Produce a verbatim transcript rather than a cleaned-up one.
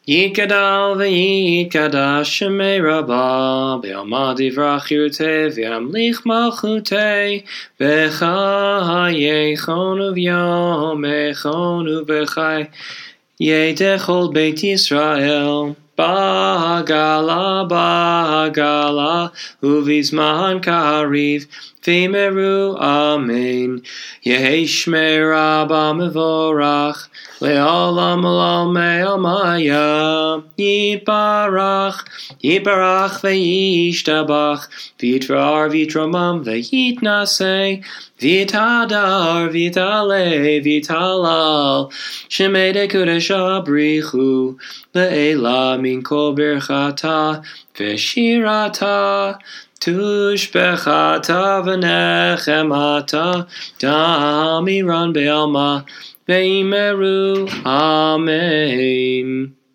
Yikadal v'yikadash shemei rabba, be'alma divrach yirteh v'yamlich malchuteh, v'chaye chonu v'yom echonu v'chay yedechol beit Yisrael. Ba'agala, ba'agala, uvizman kariv, v'meru amen. Yehi shmei rabba mevorach, le'olam olam me'almaya. Yiparach, yiparach ve'yishtabach, v'yitrar v'yitramam ve'yitnaseh, v'yitadar v'yitaleh v'yitalal, shemei dekudesh abrichu, le'ela min kol birchata ve'shirata, tushbechata v'nechemata, damiran be'alma ve'imeru. Amen.